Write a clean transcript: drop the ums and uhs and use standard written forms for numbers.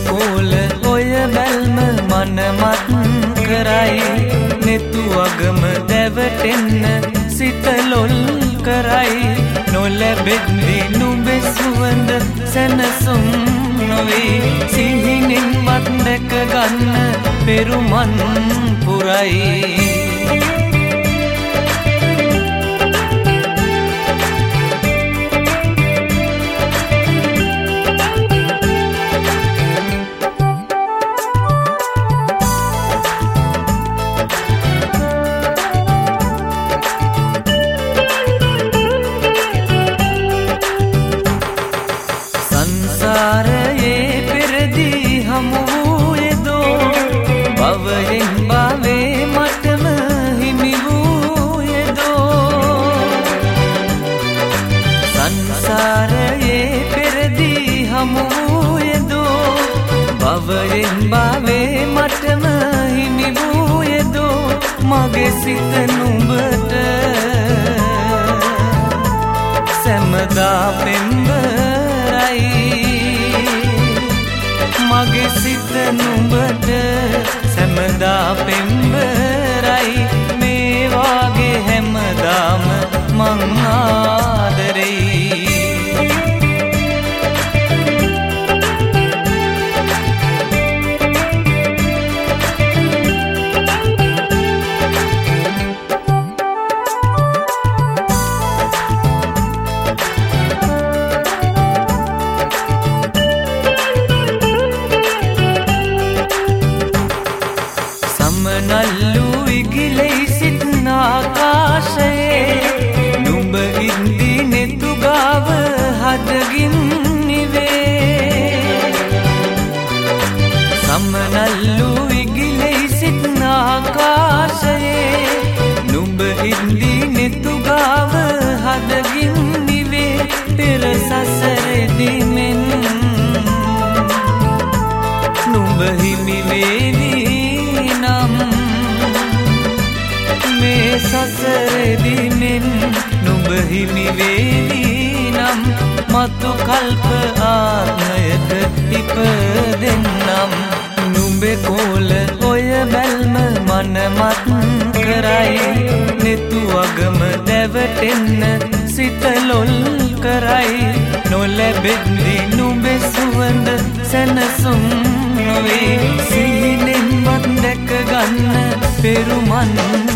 කෝල ඔය බැල්ම මනමත් කරයි නෙතු අගම දැවටෙන්න සිත ලොල් කරයි නොලැබෙද්දි නුඹේ සුවඳ සැනසුම් නොවේ සිහිනින්වත් දැක ගන්න පෙරුමන් පුරයි සංසාරයේ පෙරදී හමු වූයේදෝ භවයෙන් භවේ මටම හිමි වූයේදෝ සංසාරයේ පෙරදී හමු වූයේදෝ භවයෙන් භවේ මටම හිමි වූයේදෝ මගේ සිත නුඹට සැමදා පෙම්බරයි මගේ සිත නුඹට සැමදා පෙම්බරයි මේ වාගේ හැමදාම මං ආදරෙයි නල්ලු ඉගිලෙයි සිටින ආකාශයේ නුඹ ඉන්දි නෙතු ගාව හදගින් නිවේ සමනල්ලු ඉගිලෙයි සිටින ආකාශයේ නුඹ ඉන්දි නෙතු ගාව හදගින් නිවේ පෙර සසරෙදි මෙන් නුඹ හිමි වේවි මේ සසරෙදි මෙන් නුඹ හිමි වේවි නම් මතු කල්ප ආත්මයක ඉපදෙන්නම් නුඹේ කෝල ඔය බැල්ම මනමත් කරයි නෙතු අගම දැවටෙන්න සිත ලොල් කරයි නොලැබෙද්දි නුඹේ සුවඳ සැනසුම් නොවේ සිහිනෙන්වත් දැක ගන්න පෙරුමන්